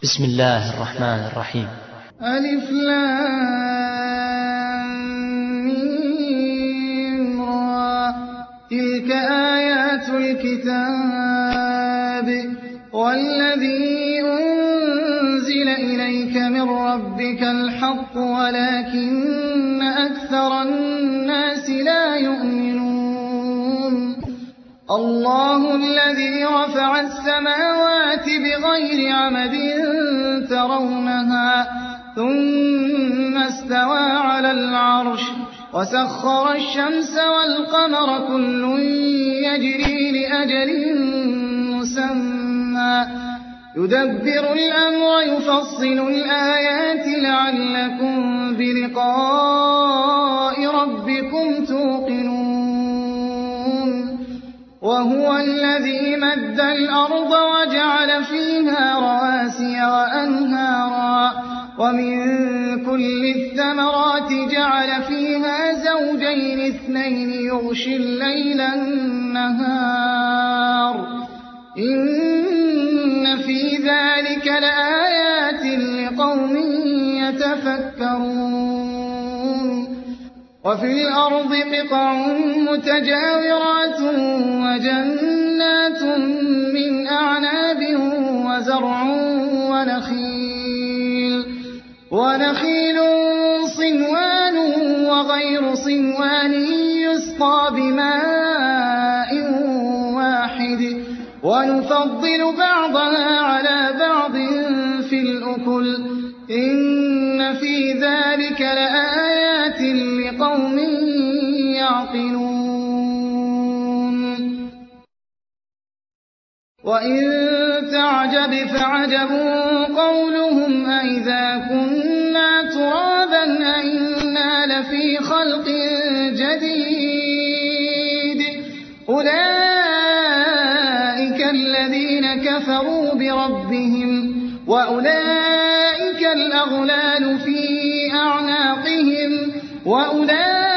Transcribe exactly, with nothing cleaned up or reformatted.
بسم الله الرحمن الرحيم. ألف لام ميم را تلك آيات الكتاب والذي أنزل إليك من ربك الحق ولكن أكثر الناس لا يؤمنون. الله الذي رفع السماوات بغير عمد ترونها ثم استوى على العرش وسخر الشمس والقمر كل يجري لأجل مسمى يدبر الأمر يفصل الآيات لعلكم بلقاء ربكم توقنون. وهو الذي مد الأرض وجعل فيها رواسي وأنهارا ومن كل الثمرات جعل فيها زوجين اثنين يغشي الليل النهار إن في ذلك لآيات لقوم يتفكرون. وفي الأرض قطع متجاورات وجنات من أعناب وزرع ونخيل ونخيل صنوان وغير صنوان يسقى بماء واحد ونفضل بعضها على بعض في الأكل إن في ذلك لآيات لقوم يعقلون. وإن تعجب فعجب قولهم أإذا كنا ترابا أإنا لفي خلق جديد أولئك الذين كفروا بربهم وأولئك الأغلال في أعناقهم وأولئك